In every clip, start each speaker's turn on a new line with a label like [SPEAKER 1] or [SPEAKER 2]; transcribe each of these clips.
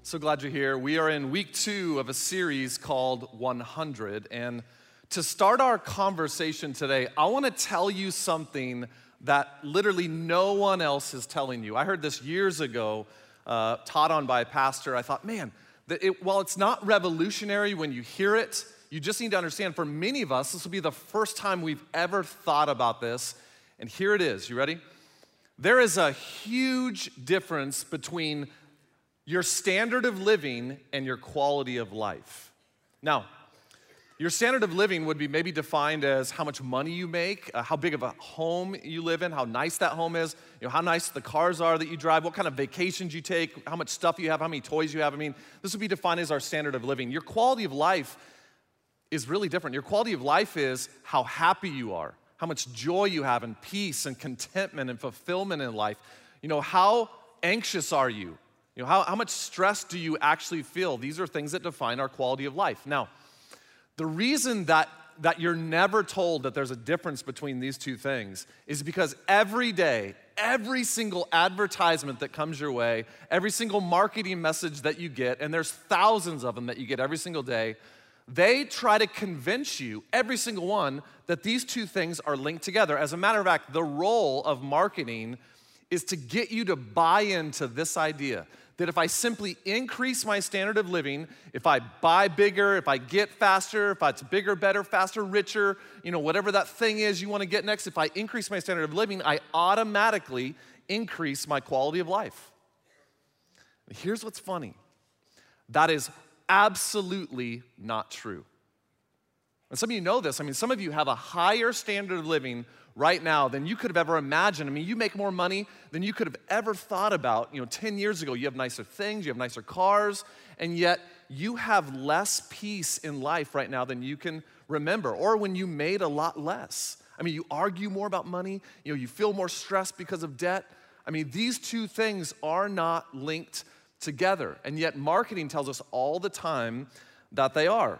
[SPEAKER 1] So glad you're here. We are in week 2 of a series called 100. And to start our conversation today, I want to tell you something that literally no one else is telling you. I heard this years ago, taught on by a pastor. I thought, man, while it's not revolutionary when you hear it, you just need to understand for many of us, this will be the first time we've ever thought about this. And here it is. You ready? There is a huge difference between your standard of living and your quality of life. Now, your standard of living would be maybe defined as how much money you make, how big of a home you live in, how nice that home is, how nice the cars are that you drive, what kind of vacations you take, how much stuff you have, how many toys you have. I mean, this would be defined as our standard of living. Your quality of life is really different. Your quality of life is how happy you are, how much joy you have and peace and contentment and fulfillment in life. How anxious are you? How much stress do you actually feel? These are things that define our quality of life. Now, the reason that you're never told that there's a difference between these two things is because every day, every single advertisement that comes your way, every single marketing message that you get, and there's thousands of them that you get every single day, they try to convince you, every single one, that these two things are linked together. As a matter of fact, the role of marketing is to get you to buy into this idea that if I simply increase my standard of living, if I buy bigger, if I get faster, if it's bigger, better, faster, richer, whatever that thing is you want to get next, if I increase my standard of living, I automatically increase my quality of life. Here's what's funny. That is absolutely not true. And some of you know this. Some of you have a higher standard of living right now than you could have ever imagined. You make more money than you could have ever thought about. 10 years ago, you have nicer things, you have nicer cars, and yet you have less peace in life right now than you can remember, or when you made a lot less. You argue more about money, you feel more stressed because of debt. These two things are not linked together, and yet marketing tells us all the time that they are.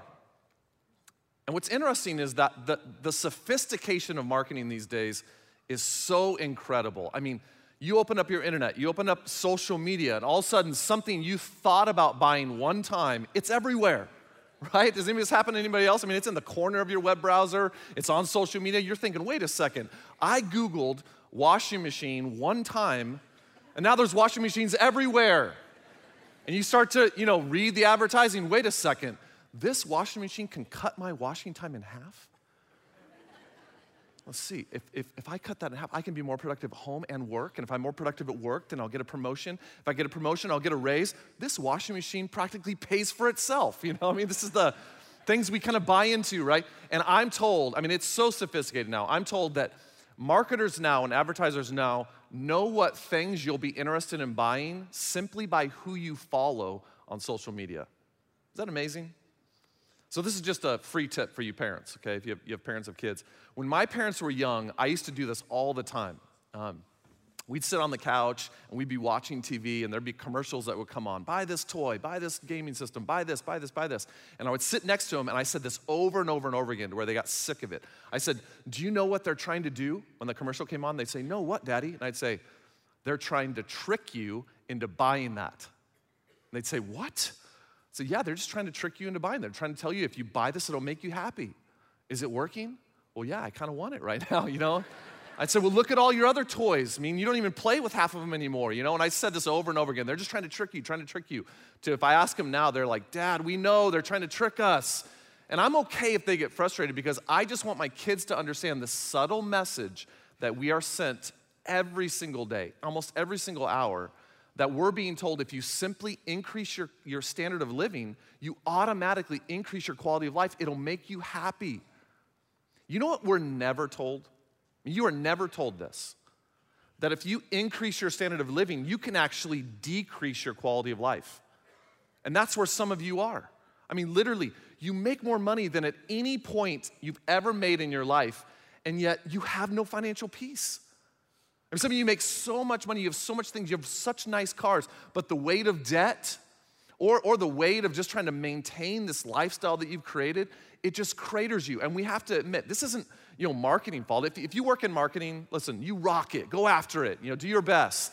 [SPEAKER 1] And what's interesting is that the sophistication of marketing these days is so incredible. You open up your internet, you open up social media, and all of a sudden something you thought about buying one time, it's everywhere, right? Does this happen to anybody else? It's in the corner of your web browser, it's on social media. You're thinking, wait a second, I Googled washing machine one time, and now there's washing machines everywhere. And you start to, read the advertising, wait a second, this washing machine can cut my washing time in half? Let's see, if I cut that in half, I can be more productive at home and work, and if I'm more productive at work, then I'll get a promotion. If I get a promotion, I'll get a raise. This washing machine practically pays for itself, This is the things we kind of buy into, right? And I'm told, it's so sophisticated now, I'm told that marketers now and advertisers now know what things you'll be interested in buying simply by who you follow on social media. Is that amazing? So this is just a free tip for you parents, okay, if you have parents of kids. When my parents were young, I used to do this all the time. We'd sit on the couch, and we'd be watching TV, and there'd be commercials that would come on. Buy this toy, buy this gaming system, buy this, buy this, buy this. And I would sit next to them, and I said this over and over and over again to where they got sick of it. I said, do you know what they're trying to do? When the commercial came on, they'd say, no, what, Daddy? And I'd say, they're trying to trick you into buying that. And they'd say, what? So yeah, they're just trying to trick you into buying. They're trying to tell you if you buy this, it'll make you happy. Is it working? Well, yeah, I kind of want it right now, I'd say, well, look at all your other toys. You don't even play with half of them anymore, And I said this over and over again. They're just trying to trick you. To if I ask them now, they're like, Dad, we know they're trying to trick us. And I'm okay if they get frustrated because I just want my kids to understand the subtle message that we are sent every single day, almost every single hour, that we're being told if you simply increase your standard of living, you automatically increase your quality of life. It'll make you happy. You know what we're never told? You are never told this, that if you increase your standard of living, you can actually decrease your quality of life. And that's where some of you are. Literally, you make more money than at any point you've ever made in your life, and yet you have no financial peace. Some of you make so much money, you have so much things, you have such nice cars, but the weight of debt or the weight of just trying to maintain this lifestyle that you've created, it just craters you. And we have to admit, this isn't marketing fault. If you work in marketing, listen, you rock it, go after it, do your best.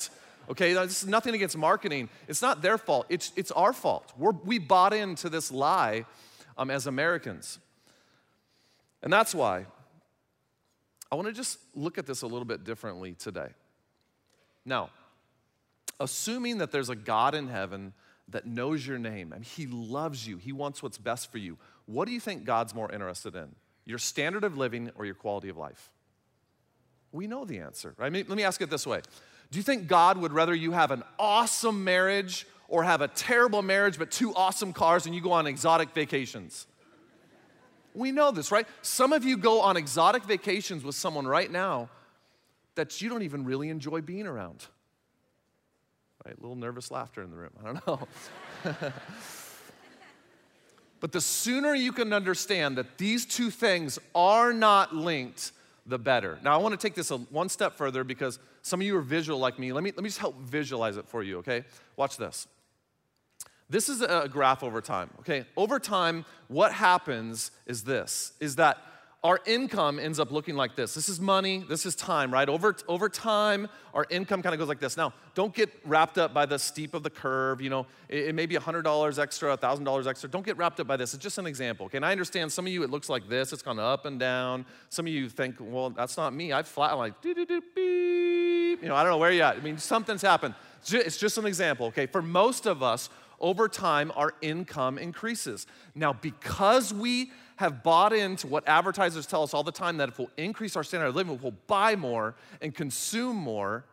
[SPEAKER 1] Okay, this is nothing against marketing. It's not their fault. It's our fault. We bought into this lie as Americans. And that's why I want to just look at this a little bit differently today. Now, assuming that there's a God in heaven that knows your name, and he loves you, he wants what's best for you, what do you think God's more interested in? Your standard of living or your quality of life? We know the answer, right? Let me ask it this way. Do you think God would rather you have an awesome marriage or have a terrible marriage but 2 awesome cars and you go on exotic vacations? We know this, right? Some of you go on exotic vacations with someone right now that you don't even really enjoy being around. Right? A little nervous laughter in the room. I don't know. But the sooner you can understand that these 2 things are not linked, the better. Now, I want to take this one step further because some of you are visual like me. Let me just help visualize it for you, okay? Watch this. This is a graph over time, okay? Over time, what happens is this, is that our income ends up looking like this. This is money, this is time, right? Over time, our income kind of goes like this. Now, don't get wrapped up by the steep of the curve. You know, it may be $100 extra, $1,000 extra. Don't get wrapped up by this. It's just an example, okay? And I understand some of you, it looks like this. It's gone up and down. Some of you think, well, that's not me. I've flat, like, beep. You know, I don't know where you're at. I mean, something's happened. It's just an example, okay? For most of us, over time, our income increases. Now, because we have bought into what advertisers tell us all the time, that if we'll increase our standard of living, we'll buy more and consume more,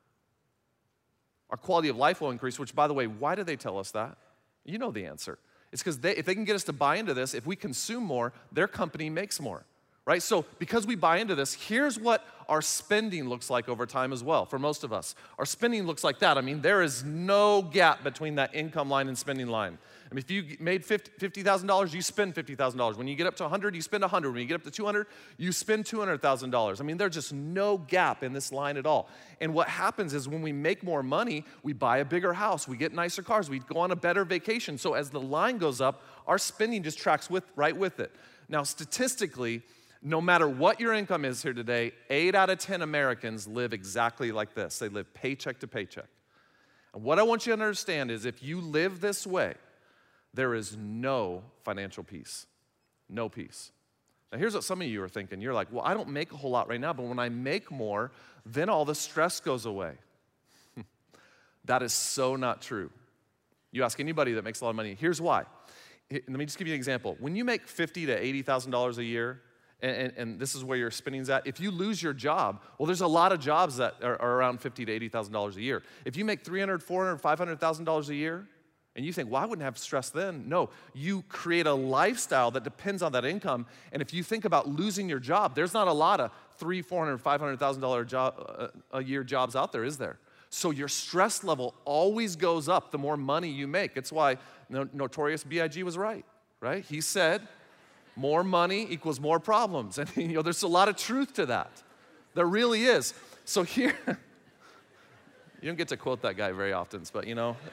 [SPEAKER 1] our quality of life will increase, which, by the way, why do they tell us that? You know the answer. It's because if they can get us to buy into this, if we consume more, their company makes more, right? So because we buy into this, here's what our spending looks like over time as well for most of us. Our spending looks like that. I mean, there is no gap between that income line and spending line. I mean, if you made $50,000, you spend $50,000. When you get up to 100, you spend 100. When you get up to 200, you spend $200,000. I mean, there's just no gap in this line at all. And what happens is when we make more money, we buy a bigger house, we get nicer cars, we go on a better vacation. So as the line goes up, our spending just tracks right with it. Now, statistically, no matter what your income is here today, 8 out of 10 Americans live exactly like this. They live paycheck to paycheck. And what I want you to understand is if you live this way, there is no financial peace. No peace. Now, here's what some of you are thinking. You're like, well, I don't make a whole lot right now, but when I make more, then all the stress goes away. That is so not true. You ask anybody that makes a lot of money, here's why. Let me just give you an example. When you make $50,000 to $80,000 a year, and this is where your spending's at, if you lose your job, well, there's a lot of jobs that are around $50,000 to $80,000 a year. If you make $300,000, $400,000, $500,000 a year, and you think, well, I wouldn't have stress then. No, you create a lifestyle that depends on that income. And if you think about losing your job, there's not a lot of $300,000, $400,000, $500,000 job, a year jobs out there, is there? So your stress level always goes up the more money you make. It's why Notorious B.I.G. was right? He said, more money equals more problems. And you know, there's a lot of truth to that. There really is. So here, you don't get to quote that guy very often, but you know,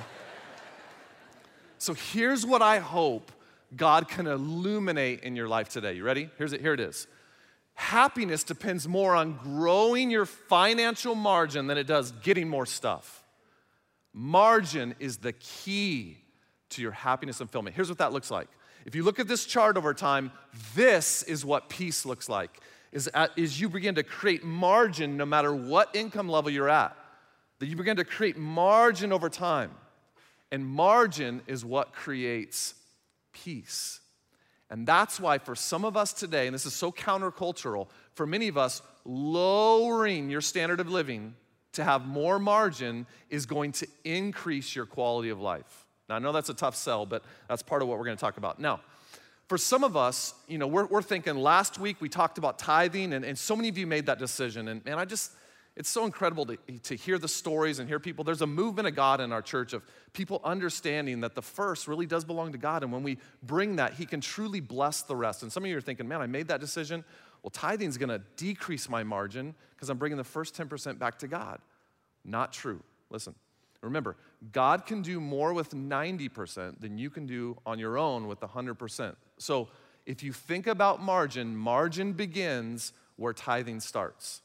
[SPEAKER 1] So here's what I hope God can illuminate in your life today. You ready? Here it is. Happiness depends more on growing your financial margin than it does getting more stuff. Margin is the key to your happiness and fulfillment. Here's what that looks like. If you look at this chart over time, this is what peace looks like, is you begin to create margin no matter what income level you're at. That you begin to create margin over time. And margin is what creates peace. And that's why for some of us today, and this is so countercultural, for many of us, lowering your standard of living to have more margin is going to increase your quality of life. Now, I know that's a tough sell, but that's part of what we're going to talk about. Now, for some of us, you know, we're thinking last week we talked about tithing, and so many of you made that decision. And man, it's so incredible to hear the stories and hear people. There's a movement of God in our church of people understanding that the first really does belong to God. And when we bring that, He can truly bless the rest. And some of you are thinking, man, I made that decision. Well, tithing is going to decrease my margin because I'm bringing the first 10% back to God. Not true. Listen, remember, God can do more with 90% than you can do on your own with 100%. So if you think about margin, margin begins where tithing starts.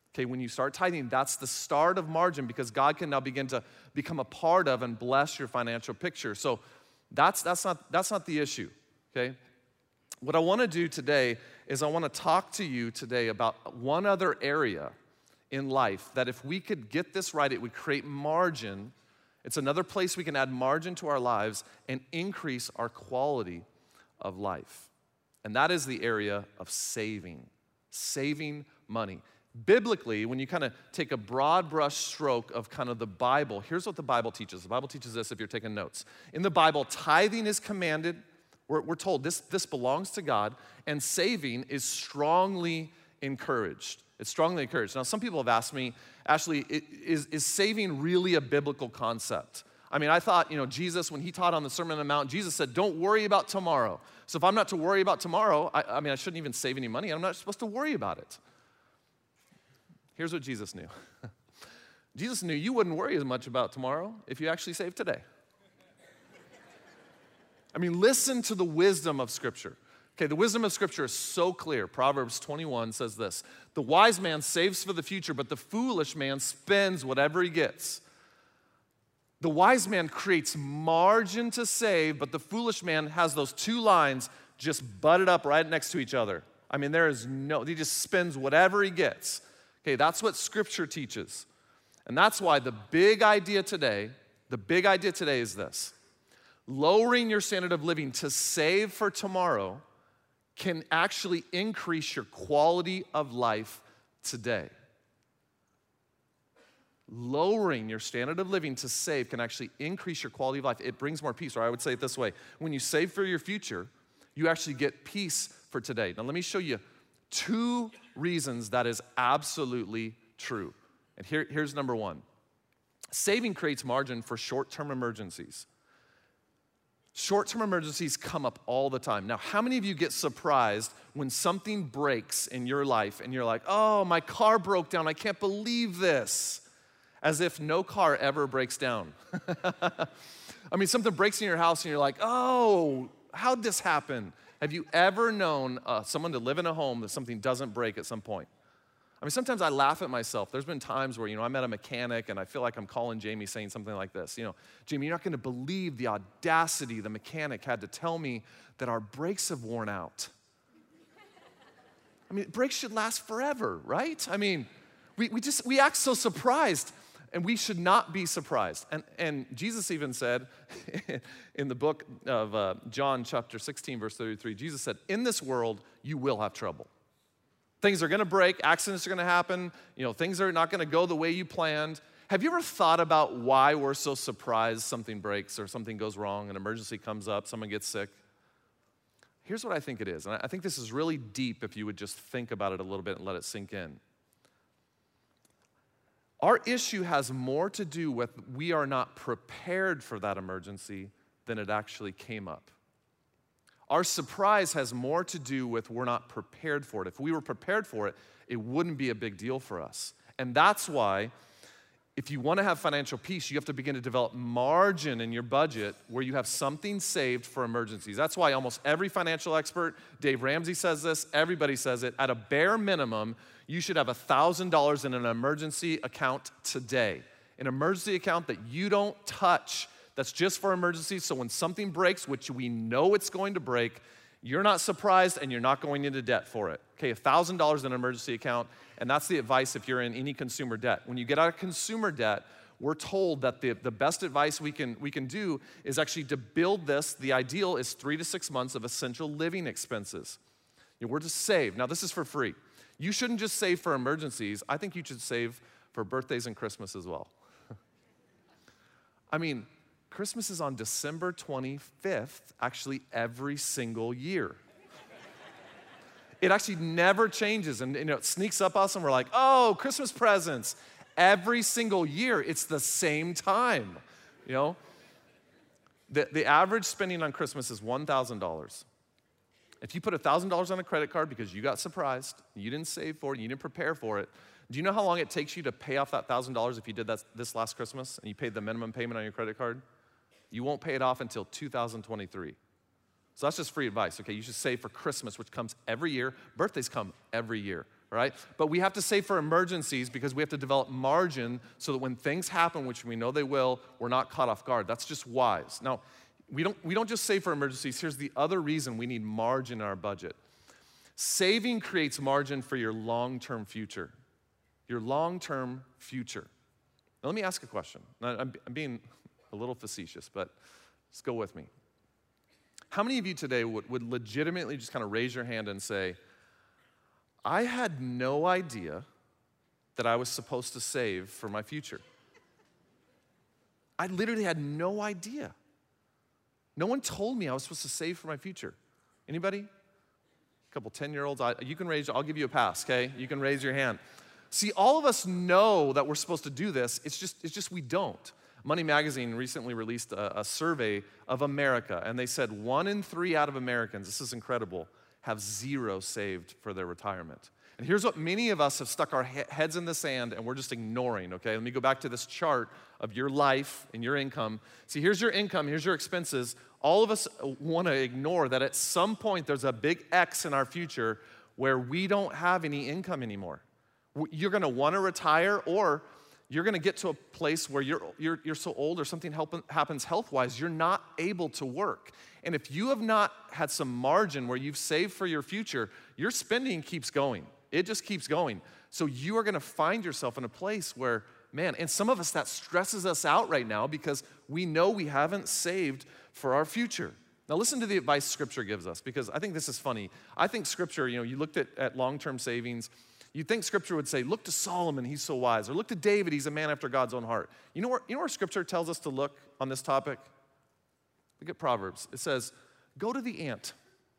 [SPEAKER 1] Okay, when you start tithing, that's the start of margin because God can now begin to become a part of and bless your financial picture. So that's not the issue, okay? What I want to do today is I want to talk to you today about one other area in life that if we could get this right, it would create margin. It's another place we can add margin to our lives and increase our quality of life. And that is the area of saving money. Biblically, when you kind of take a broad brush stroke of kind of the Bible, here's what the Bible teaches. The Bible teaches this if you're taking notes. In the Bible, tithing is commanded. We're told this belongs to God, and saving is strongly encouraged. It's strongly encouraged. Now, some people have asked me, Ashley, is saving really a biblical concept? I mean, I thought, Jesus, when he taught on the Sermon on the Mount, Jesus said, don't worry about tomorrow. So if I'm not to worry about tomorrow, I shouldn't even save any money. I'm not supposed to worry about it. Here's what Jesus knew. Jesus knew you wouldn't worry as much about tomorrow if you actually saved today. I mean, listen to the wisdom of Scripture. Okay, the wisdom of Scripture is so clear. Proverbs 21 says this, the wise man saves for the future, but the foolish man spends whatever he gets. The wise man creates margin to save, but the foolish man has those two lines just butted up right next to each other. I mean, he just spends whatever he gets. Okay, that's what Scripture teaches. And that's why the big idea today is this. Lowering your standard of living to save for tomorrow can actually increase your quality of life today. Lowering your standard of living to save can actually increase your quality of life. It brings more peace, or I would say it this way. When you save for your future, you actually get peace for today. Now, let me show you 2 reasons that is absolutely true. And here's number 1. Saving creates margin for short-term emergencies. Short-term emergencies come up all the time. Now, how many of you get surprised when something breaks in your life and you're like, oh, my car broke down, I can't believe this? As if no car ever breaks down. I mean, something breaks in your house and you're like, oh, how'd this happen? Have you ever known someone to live in a home that something doesn't break at some point? I mean, sometimes I laugh at myself. There's been times where, I met a mechanic and I feel like I'm calling Jamie saying something like this. Jamie, you're not going to believe the audacity the mechanic had to tell me that our brakes have worn out. I mean, brakes should last forever, right? I mean, we act so surprised, and we should not be surprised. And Jesus even said in the book of John chapter 16, verse 33, Jesus said, in this world, you will have trouble. Things are going to break, accidents are going to happen, things are not going to go the way you planned. Have you ever thought about why we're so surprised something breaks or something goes wrong, an emergency comes up, someone gets sick? Here's what I think it is, and I think this is really deep if you would just think about it a little bit and let it sink in. Our issue has more to do with we are not prepared for that emergency than it actually came up. Our surprise has more to do with we're not prepared for it. If we were prepared for it, it wouldn't be a big deal for us. And that's why if you want to have financial peace, you have to begin to develop margin in your budget where you have something saved for emergencies. That's why almost every financial expert, Dave Ramsey says this, everybody says it, at a bare minimum, you should have $1,000 in an emergency account today. An emergency account that you don't touch, that's just for emergencies, so when something breaks, which we know it's going to break, you're not surprised and you're not going into debt for it. Okay, $1,000 in an emergency account, and that's the advice if you're in any consumer debt. When you get out of consumer debt, we're told that the best advice we can do is actually to build this. The ideal is 3 to 6 months of essential living expenses. We're to save. Now, this is for free. You shouldn't just save for emergencies. I think you should save for birthdays and Christmas as well. I mean, Christmas is on December 25th, actually every single year. It actually never changes, and it sneaks up us and we're like, oh, Christmas presents. Every single year, it's the same time, The average spending on Christmas is $1,000. If you put $1,000 on a credit card because you got surprised, you didn't save for it, you didn't prepare for it, do you know how long it takes you to pay off that $1,000 if you did that this last Christmas and you paid the minimum payment on your credit card? You won't pay it off until 2023. So that's just free advice, okay? You should save for Christmas, which comes every year. Birthdays come every year. all right? But we have to save for emergencies because we have to develop margin so that when things happen, which we know they will, we're not caught off guard. That's just wise. Now, we don't just save for emergencies. Here's the other reason we need margin in our budget. Saving creates margin for your long-term future. Your long-term future. Now, let me ask a question. Now, I'm being a little facetious, but just go with me. How many of you today would legitimately just kind of raise your hand and say, I had no idea that I was supposed to save for my future? I literally had no idea. No one told me I was supposed to save for my future. Anybody? A couple 10-year-olds? You can raise, I'll give you a pass, okay? You can raise your hand. See, all of us know that we're supposed to do this. It's just we don't. Money Magazine recently released a survey of America, and they said 1 in 3 out of Americans, this is incredible, have 0 saved for their retirement. And here's what many of us have stuck our heads in the sand and we're just ignoring, okay? Let me go back to this chart of your life and your income. See, here's your income, here's your expenses. All of us want to ignore that at some point there's a big X in our future where we don't have any income anymore. You're going to want to retire, or you're going to get to a place where you're so old or something happens health-wise, you're not able to work. And if you have not had some margin where you've saved for your future, your spending keeps going. It just keeps going. So you are going to find yourself in a place where, man, and some of us, that stresses us out right now because we know we haven't saved for our future. Now listen to the advice Scripture gives us, because I think this is funny. I think Scripture, you looked at long-term savings, you'd think Scripture would say, look to Solomon, he's so wise, or look to David, he's a man after God's own heart. You know where Scripture tells us to look on this topic? Look at Proverbs. It says, go to the ant.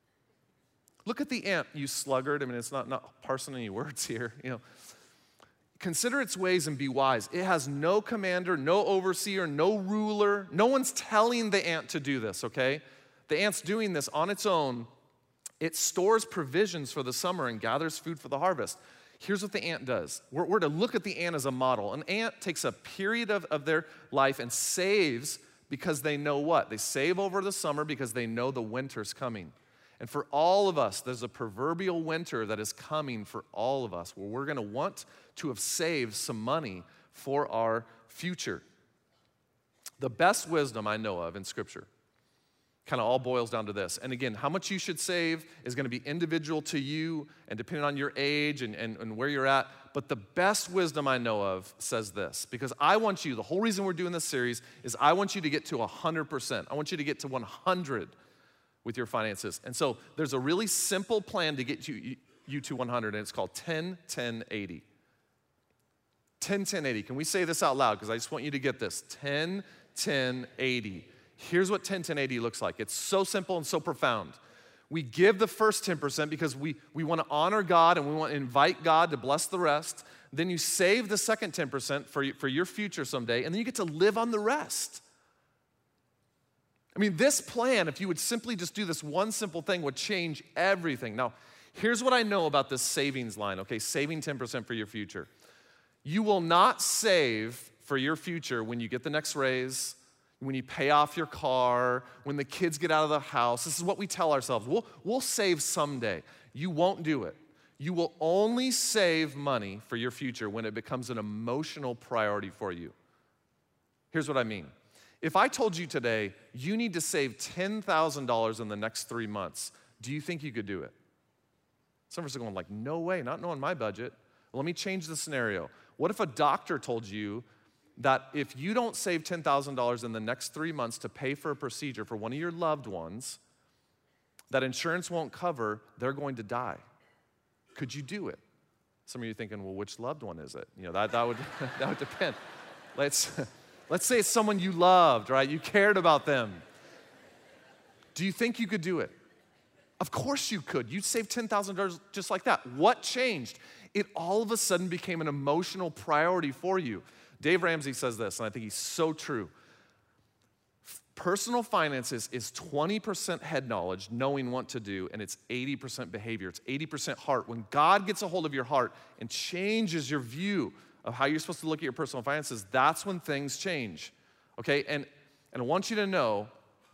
[SPEAKER 1] Look at the ant, you sluggard. I mean, it's not parsing any words here. Consider its ways and be wise. It has no commander, no overseer, no ruler. No one's telling the ant to do this, okay? The ant's doing this on its own. It stores provisions for the summer and gathers food for the harvest. Here's what the ant does. We're to look at the ant as a model. An ant takes a period of their life and saves because they know what? They save over the summer because they know the winter's coming. And for all of us, there's a proverbial winter that is coming for all of us where we're going to want to have saved some money for our future. The best wisdom I know of in Scripture kind of all boils down to this. And again, how much you should save is going to be individual to you and depending on your age and where you're at. But the best wisdom I know of says this, because I want you, the whole reason we're doing this series is I want you to get to 100%. I want you to get to 100 with your finances. And so there's a really simple plan to get you to 100, and it's called 10-10-80. 10-10-80. Can we say this out loud? Because I just want you to get this. 10-10-80. Here's what 10-10-80 looks like. It's so simple and so profound. We give the first 10% because we want to honor God and we want to invite God to bless the rest. Then you save the second 10% for your future someday, and then you get to live on the rest. I mean, this plan, if you would simply just do this one simple thing, would change everything. Now, here's what I know about this savings line, okay? Saving 10% for your future. You will not save for your future when you get the next raise, when you pay off your car, when the kids get out of the house. This is what we tell ourselves. We'll save someday. You won't do it. You will only save money for your future when it becomes an emotional priority for you. Here's what I mean. If I told you today, you need to save $10,000 in the next 3 months, do you think you could do it? Some of us are going like, no way, not knowing my budget. Well, let me change the scenario. What if a doctor told you that if you don't save $10,000 in the next 3 months to pay for a procedure for one of your loved ones that insurance won't cover, they're going to die? Could you do it? Some of you are thinking, well, which loved one is it? That would that would depend. Let's say it's someone you loved, right? You cared about them. Do you think you could do it? Of course you could. You'd save $10,000 just like that. What changed? It all of a sudden became an emotional priority for you. Dave Ramsey says this, and I think he's so true. Personal finances is 20% head knowledge, knowing what to do, and it's 80% behavior. It's 80% heart. When God gets a hold of your heart and changes your view of how you're supposed to look at your personal finances, that's when things change, okay? And I want you to know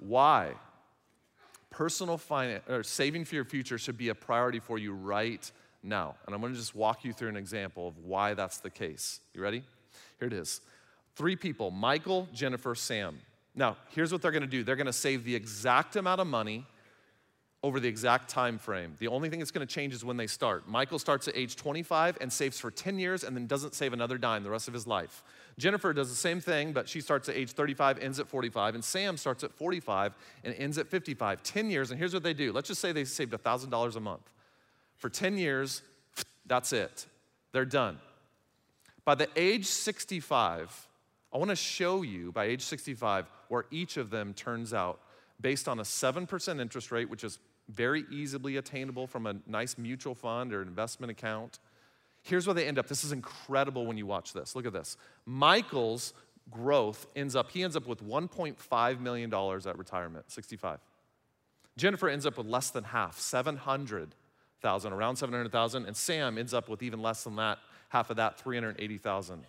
[SPEAKER 1] why personal finance or saving for your future should be a priority for you right now. And I'm gonna just walk you through an example of why that's the case. You ready? Here it is. 3 people, Michael, Jennifer, Sam. Now, here's what they're gonna do. They're gonna save the exact amount of money over the exact time frame. The only thing that's gonna change is when they start. Michael starts at age 25 and saves for 10 years and then doesn't save another dime the rest of his life. Jennifer does the same thing, but she starts at age 35, ends at 45, and Sam starts at 45 and ends at 55. 10 years, and here's what they do. Let's just say they saved $1,000 a month. For 10 years, that's it. They're done. By the age 65, I wanna show you, by age 65, where each of them turns out based on a 7% interest rate, which is very easily attainable from a nice mutual fund or investment account. Here's where they end up. This is incredible when you watch this. Look at this. Michael's growth he ends up with $1.5 million at retirement, 65. Jennifer ends up with less than half, 700,000, around 700,000, and Sam ends up with even less than that, half of that, 380,000.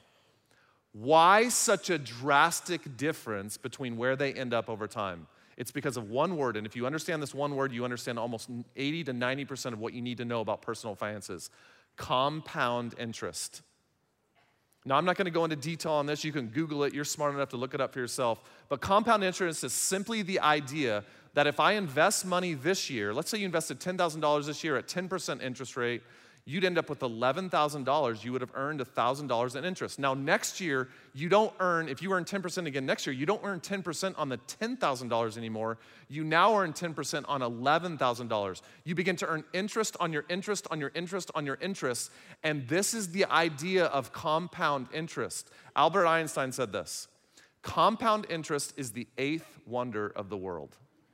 [SPEAKER 1] Why such a drastic difference between where they end up over time? It's because of one word, and if you understand this one word, you understand almost 80 to 90% of what you need to know about personal finances. Compound interest. Now, I'm not gonna go into detail on this. You can Google it. You're smart enough to look it up for yourself. But compound interest is simply the idea that if I invest money this year, let's say you invested $10,000 this year at 10% interest rate, you'd end up with $11,000. You would have earned $1,000 in interest. Now, next year, you don't earn, if you earn 10% again next year, you don't earn 10% on the $10,000 anymore. You now earn 10% on $11,000. You begin to earn interest on your interest on your interest on your interest. And this is the idea of compound interest. Albert Einstein said this: compound interest is the 8th wonder of the world.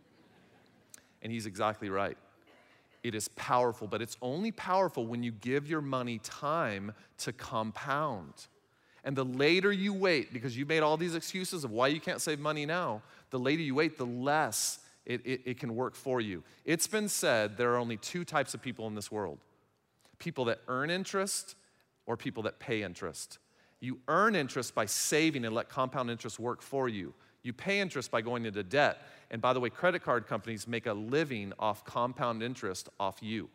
[SPEAKER 1] And he's exactly right. It is powerful, but it's only powerful when you give your money time to compound. And the later you wait, because you made all these excuses of why you can't save money now, the later you wait, the less it can work for you. It's been said there are only 2 types of people in this world: people that earn interest or people that pay interest. You earn interest by saving and let compound interest work for you. You pay interest by going into debt. And by the way, credit card companies make a living off compound interest off you.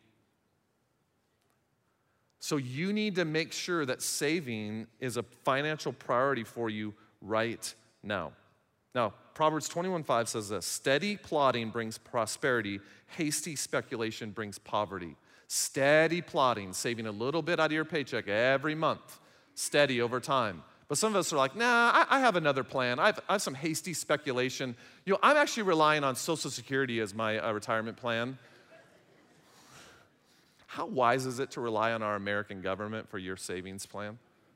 [SPEAKER 1] So you need to make sure that saving is a financial priority for you right now. Now, Proverbs 21:5 says this: steady plotting brings prosperity, hasty speculation brings poverty. Steady plotting, saving a little bit out of your paycheck every month, steady over time. But some of us are like, nah, I have another plan. I have some hasty speculation. You know, I'm actually relying on Social Security as my retirement plan. How wise is it to rely on our American government for your savings plan?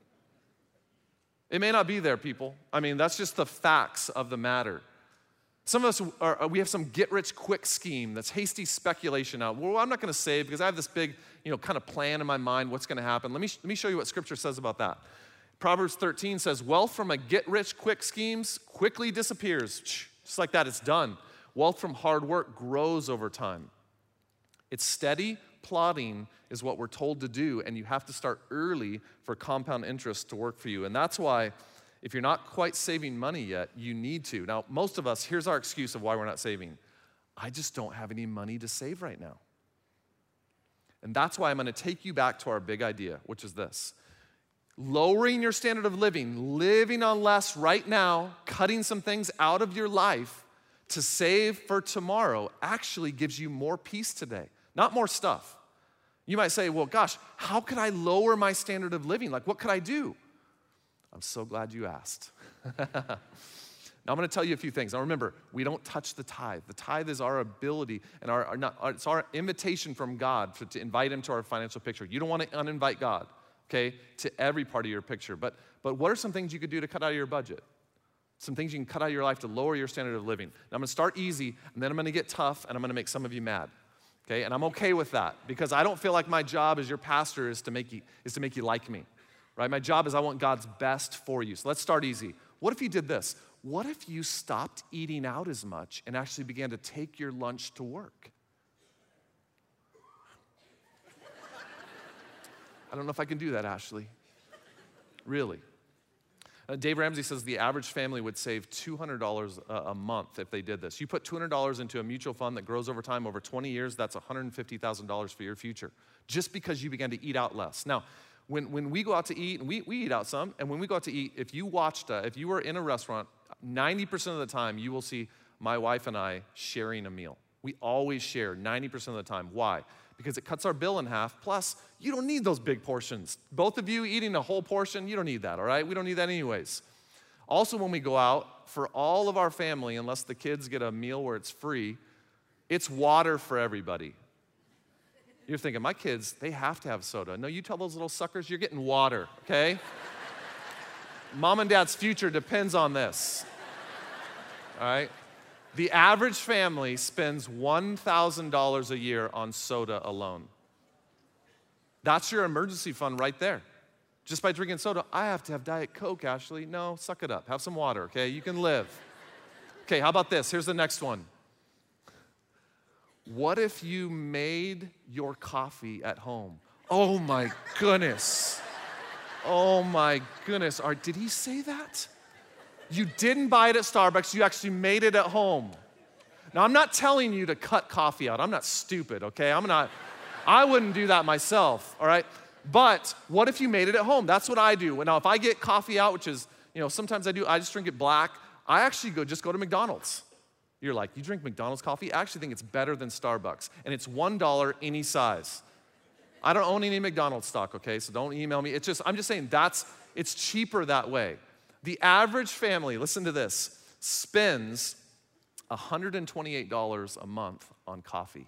[SPEAKER 1] It may not be there, people. I mean, that's just the facts of the matter. Some of us, we have some get-rich-quick scheme that's hasty speculation out. Well, I'm not going to save because I have this big, kind of plan in my mind what's going to happen. Let me show you what Scripture says about that. Proverbs 13 says, wealth from a get-rich-quick schemes quickly disappears. Just like that, it's done. Wealth from hard work grows over time. It's steady plotting is what we're told to do, and you have to start early for compound interest to work for you. And that's why, if you're not quite saving money yet, you need to. Now, most of us, here's our excuse of why we're not saving. I just don't have any money to save right now. And that's why I'm going to take you back to our big idea, which is this. Lowering your standard of living on less right now, cutting some things out of your life to save for tomorrow actually gives you more peace today, not more stuff. You might say, well, gosh, how could I lower my standard of living? Like, what could I do? I'm so glad you asked. Now, I'm going to tell you a few things. Now, remember, we don't touch the tithe. The tithe is our ability and it's our invitation from God to invite Him to our financial picture. You don't want to uninvite God, okay, to every part of your picture. But what are some things you could do to cut out of your budget? Some things you can cut out of your life to lower your standard of living. Now, I'm going to start easy, and then I'm going to get tough, and I'm going to make some of you mad. Okay, and I'm okay with that because I don't feel like my job as your pastor is to make you like me, right? My job is I want God's best for you. So let's start easy. What if you did this? What if you stopped eating out as much and actually began to take your lunch to work? I don't know if I can do that, Ashley. Really. Dave Ramsey says the average family would save $200 a month if they did this. You put $200 into a mutual fund that grows over time, over 20 years, that's $150,000 for your future, just because you began to eat out less. Now, when we go out to eat, and we eat out some, and when we go out to eat, if you were in a restaurant, 90% of the time you will see my wife and I sharing a meal. We always share 90% of the time. Why? Because it cuts our bill in half. Plus, you don't need those big portions. Both of you eating a whole portion, you don't need that, all right? We don't need that anyways. Also, when we go out, for all of our family, unless the kids get a meal where it's free, it's water for everybody. You're thinking, my kids, they have to have soda. No, you tell those little suckers, you're getting water, okay? Mom and dad's future depends on this, all right? The average family spends $1,000 a year on soda alone. That's your emergency fund right there. Just by drinking soda, I have to have Diet Coke, Ashley. No, suck it up. Have some water, okay? You can live. Okay, how about this? Here's the next one. What if you made your coffee at home? Oh my goodness. Oh my goodness. Did he say that? You didn't buy it at Starbucks, you actually made it at home. Now, I'm not telling you to cut coffee out. I'm not stupid, okay? I wouldn't do that myself, all right? But what if you made it at home? That's what I do. Now, if I get coffee out, which is, sometimes I just drink it black, I actually just go to McDonald's. You're like, you drink McDonald's coffee? I actually think it's better than Starbucks, and it's $1 any size. I don't own any McDonald's stock, okay? So don't email me. I'm just saying it's cheaper that way. The average family, listen to this, spends $128 a month on coffee.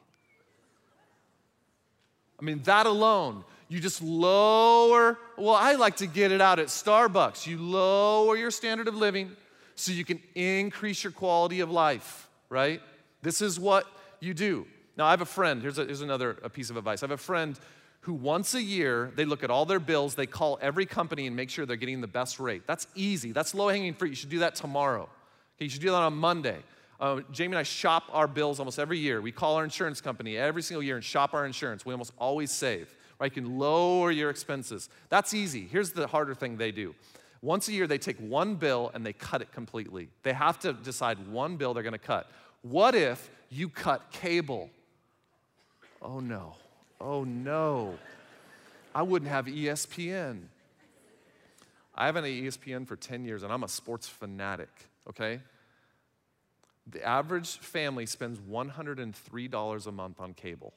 [SPEAKER 1] I mean, that alone, you just lower, I like to get it out at Starbucks. You lower your standard of living so you can increase your quality of life, right? This is what you do. Now, I have a friend, here's another piece of advice. I have a friend who once a year, they look at all their bills, they call every company and make sure they're getting the best rate. That's easy. That's low-hanging fruit. You should do that tomorrow. Okay, you should do that on Monday. Jamie and I shop our bills almost every year. We call our insurance company every single year and shop our insurance. We almost always save. Right? You can lower your expenses. That's easy. Here's the harder thing they do. Once a year, they take one bill and they cut it completely. They have to decide one bill they're going to cut. What if you cut cable? Oh, no. Oh, no. I wouldn't have ESPN. I haven't had ESPN for 10 years, and I'm a sports fanatic, okay? The average family spends $103 a month on cable.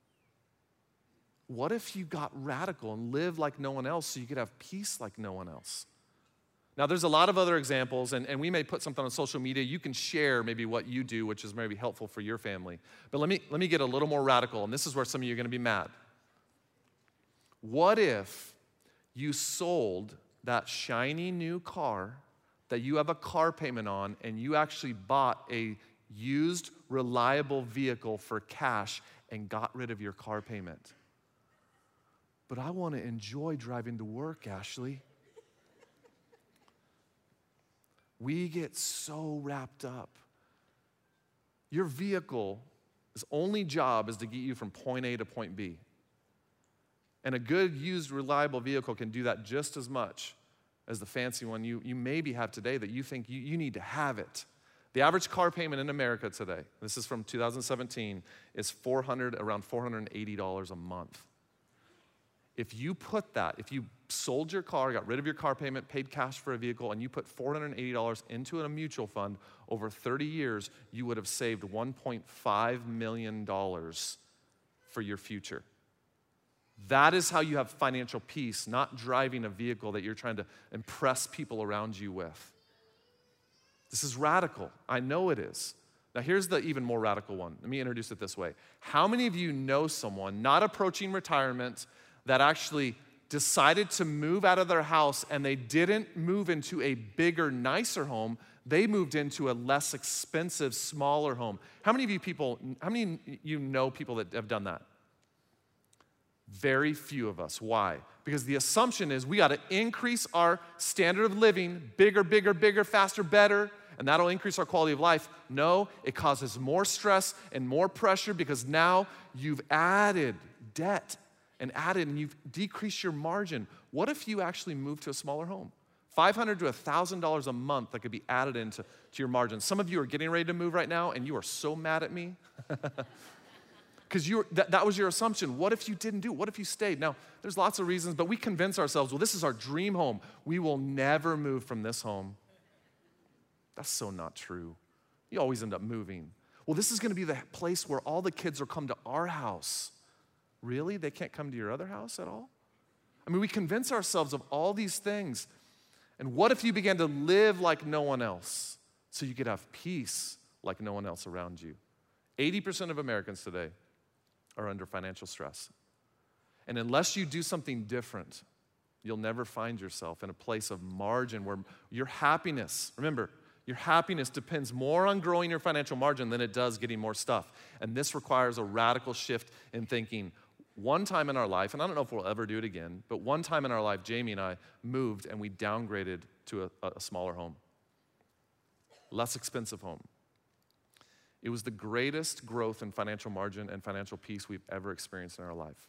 [SPEAKER 1] What if you got radical and lived like no one else so you could have peace like no one else? Now, there's a lot of other examples, and we may put something on social media. You can share maybe what you do, which is maybe helpful for your family. But let me get a little more radical, and this is where some of you are going to be mad. What if you sold that shiny new car that you have a car payment on, and you actually bought a used, reliable vehicle for cash and got rid of your car payment? But I want to enjoy driving to work, Ashley. We get so wrapped up. Your vehicle's only job is to get you from point A to point B. And a good, used, reliable vehicle can do that just as much as the fancy one you maybe have today that you think you need to have it. The average car payment in America today, this is from 2017, is around $480 a month. If you sold your car, got rid of your car payment, paid cash for a vehicle, and you put $480 into a mutual fund over 30 years, you would have saved $1.5 million for your future. That is how you have financial peace, not driving a vehicle that you're trying to impress people around you with. This is radical. I know it is. Now, here's the even more radical one. Let me introduce it this way. How many of you know someone not approaching retirement that actually decided to move out of their house and they didn't move into a bigger, nicer home? They moved into a less expensive, smaller home. How many of you know people that have done that? Very few of us. Why? Because the assumption is we got to increase our standard of living, bigger, bigger, bigger, faster, better, and that'll increase our quality of life. No, it causes more stress and more pressure because now you've added debt and you've decreased your margin. What if you actually moved to a smaller home $500 to $1,000 a month that could be added into your margin. Some of you are getting ready to move right now, and you are so mad at me. Because that was your assumption. What if you didn't do it? What if you stayed? Now, there's lots of reasons, but we convince ourselves, well, this is our dream home. We will never move from this home. That's so not true. You always end up moving. Well, this is going to be the place where all the kids will come to our house. Really? They can't come to your other house at all? I mean, we convince ourselves of all these things. And what if you began to live like no one else so you could have peace like no one else around you? 80% of Americans today are under financial stress. And unless you do something different, you'll never find yourself in a place of margin where your happiness, remember, your happiness depends more on growing your financial margin than it does getting more stuff. And this requires a radical shift in thinking. One time in our life, and I don't know if we'll ever do it again, but one time in our life, Jamie and I moved and we downgraded to a smaller home, less expensive home. It was the greatest growth in financial margin and financial peace we've ever experienced in our life.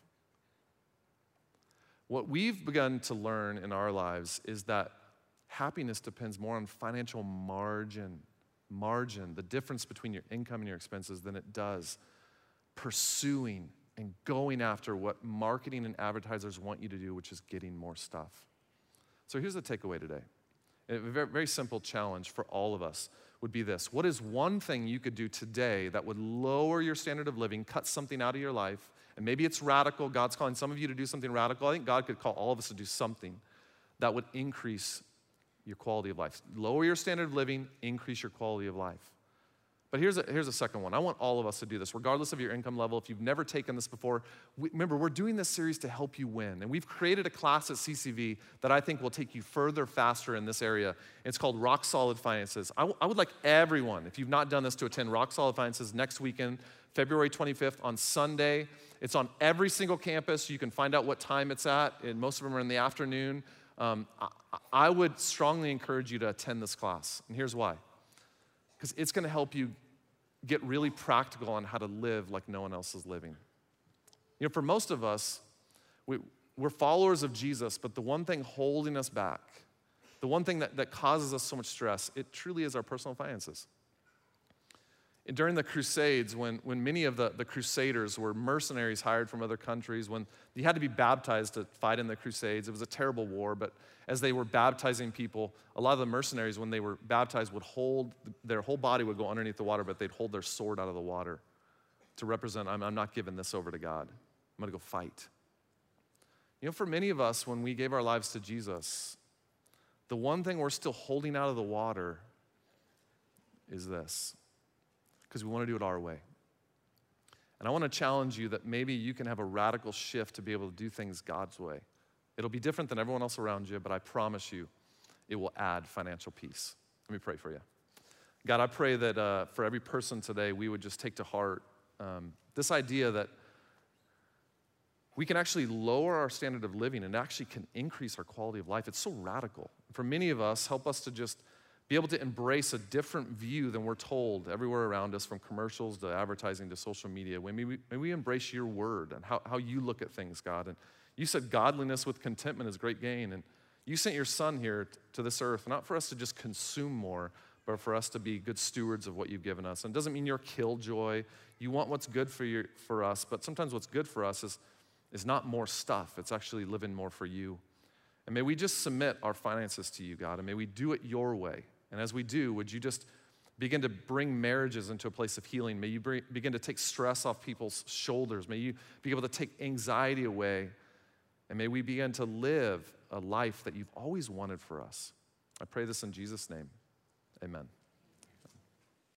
[SPEAKER 1] What we've begun to learn in our lives is that happiness depends more on financial margin, the difference between your income and your expenses, than it does pursuing and going after what marketing and advertisers want you to do, which is getting more stuff. So here's the takeaway today. A very, very simple challenge for all of us would be this. What is one thing you could do today that would lower your standard of living, cut something out of your life, and maybe it's radical. God's calling some of you to do something radical. I think God could call all of us to do something that would increase your quality of life. Lower your standard of living, increase your quality of life. But here's a second one. I want all of us to do this, regardless of your income level. If you've never taken this before, remember, we're doing this series to help you win. And we've created a class at CCV that I think will take you further, faster in this area. It's called Rock Solid Finances. I would like everyone, if you've not done this, to attend Rock Solid Finances next weekend, February 25th on Sunday. It's on every single campus. You can find out what time it's at, and most of them are in the afternoon. I would strongly encourage you to attend this class, and here's why. Because it's going to help you get really practical on how to live like no one else is living. You know, for most of us, we're followers of Jesus, but the one thing holding us back, the one thing that causes us so much stress, it truly is our personal finances. And during the Crusades, when many of the Crusaders were mercenaries hired from other countries, when you had to be baptized to fight in the Crusades, it was a terrible war, but as they were baptizing people, a lot of the mercenaries, when they were baptized, their whole body would go underneath the water, but they'd hold their sword out of the water to represent, I'm not giving this over to God. I'm going to go fight. You know, for many of us, when we gave our lives to Jesus, the one thing we're still holding out of the water is this, because we want to do it our way. And I want to challenge you that maybe you can have a radical shift to be able to do things God's way. It'll be different than everyone else around you, but I promise you, it will add financial peace. Let me pray for you. God, I pray that for every person today, we would just take to heart this idea that we can actually lower our standard of living and actually can increase our quality of life. It's so radical. For many of us, help us to just be able to embrace a different view than we're told everywhere around us, from commercials to advertising to social media. May we embrace your word and how you look at things, God. And you said godliness with contentment is great gain. And you sent your son here to this earth, not for us to just consume more, but for us to be good stewards of what you've given us. And it doesn't mean you're killjoy. You want what's good for us, but sometimes what's good for us is not more stuff. It's actually living more for you. And may we just submit our finances to you, God, and may we do it your way. And as we do, would you just begin to bring marriages into a place of healing? May you begin to take stress off people's shoulders. May you be able to take anxiety away. And may we begin to live a life that you've always wanted for us. I pray this in Jesus' name. Amen.